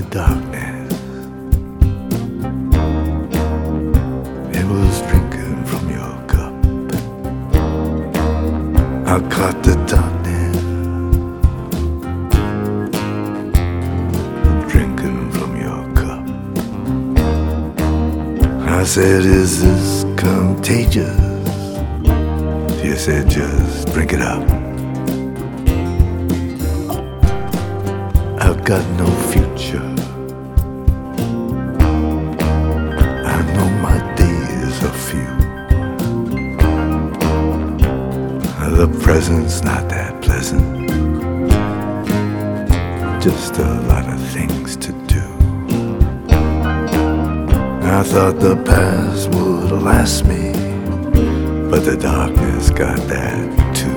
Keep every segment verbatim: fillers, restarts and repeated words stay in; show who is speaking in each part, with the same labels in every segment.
Speaker 1: darkness. It was drinking from your cup. I caught the darkness, drinking from your cup. I said, is this contagious? She said, just drink it up. I've got no future. I know my days are few. The present's not that pleasant. Just a lot of things to do. I thought the past would last me, but the darkness got that too.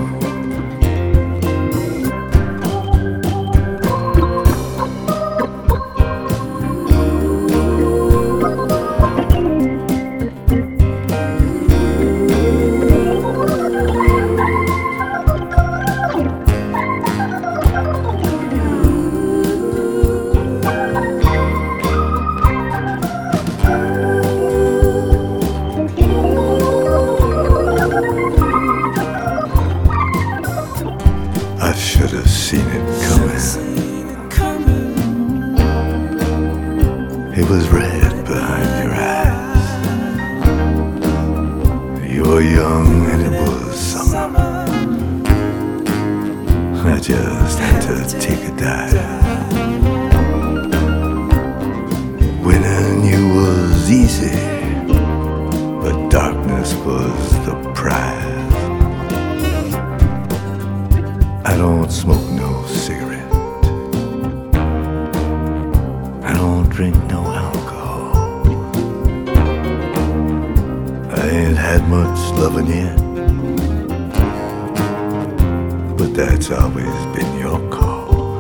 Speaker 1: I should have seen it coming. It was red behind your eyes. You were young and it was summer. I just had to take a dive. Winning you was easy, but darkness was the prize. I don't smoke no cigarette. I don't drink no alcohol. I ain't had much loving yet, but that's always been your call.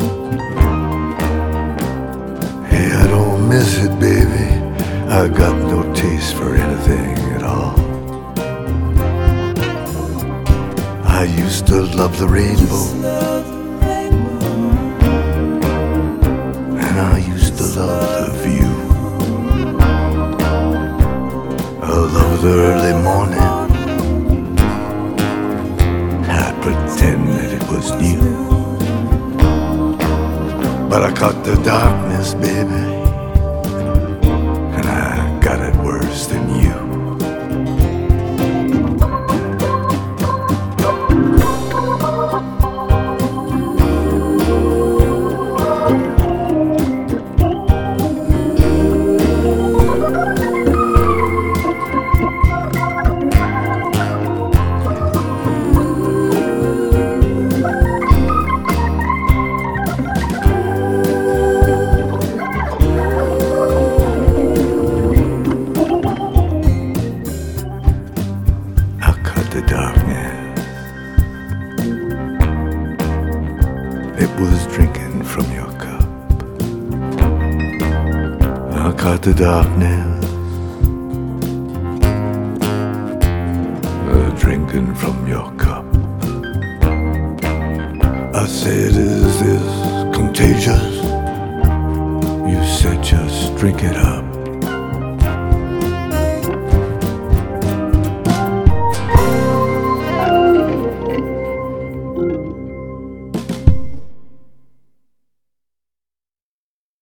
Speaker 1: Hey, I don't miss it, baby. I got no taste for anything at all. I used to love the rainbow, and I used to love the view. I love the early morning. I'd pretend that it was new, but I caught the darkness, baby, and I got it worse than you. The darkness, it was drinking from your cup. I caught the darkness, uh, drinking from your cup. I said, is this contagious? You said, just drink it up.